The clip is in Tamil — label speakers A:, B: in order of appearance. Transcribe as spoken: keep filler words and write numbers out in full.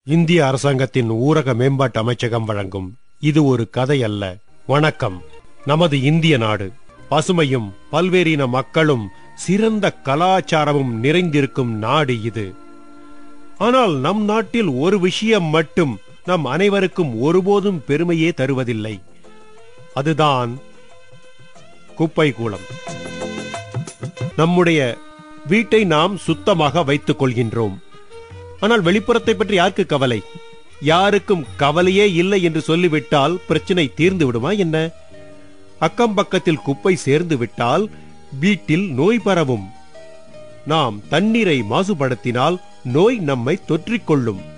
A: இந்திய அரசாங்கத்தின் ஊரக மேம்பாட்டு அமைச்சகம் வழங்கும் இது ஒரு கதை அல்ல. வணக்கம். நமது இந்திய நாடு பசுமையும் பல்வேறின மக்களும் சிறந்த கலாச்சாரமும் நிறைந்திருக்கும் நாடு இது. ஆனால் நம் நாட்டில் ஒரு விஷயம் மட்டும் நம் அனைவருக்கும் ஒருபோதும் பெருமையே தருவதில்லை. அதுதான் குப்பை கூளம். நம்முடைய வீட்டை நாம் சுத்தமாக வைத்துக் கொள்கின்றோம். ஆனால் வெளிப்புறத்தை பற்றி யாருக்கு கவலை? யாருக்கும் கவலையே இல்லை என்று சொல்லிவிட்டால் பிரச்சனை தீர்ந்து விடுமா என்ன? அக்கம் பக்கத்தில் குப்பை சேர்ந்து விட்டால் வீட்டில் நோய் பரவும். நாம் தண்ணீரை மாசுபடுத்தினால் நோய் நம்மை தொற்றிக்கொள்ளும்.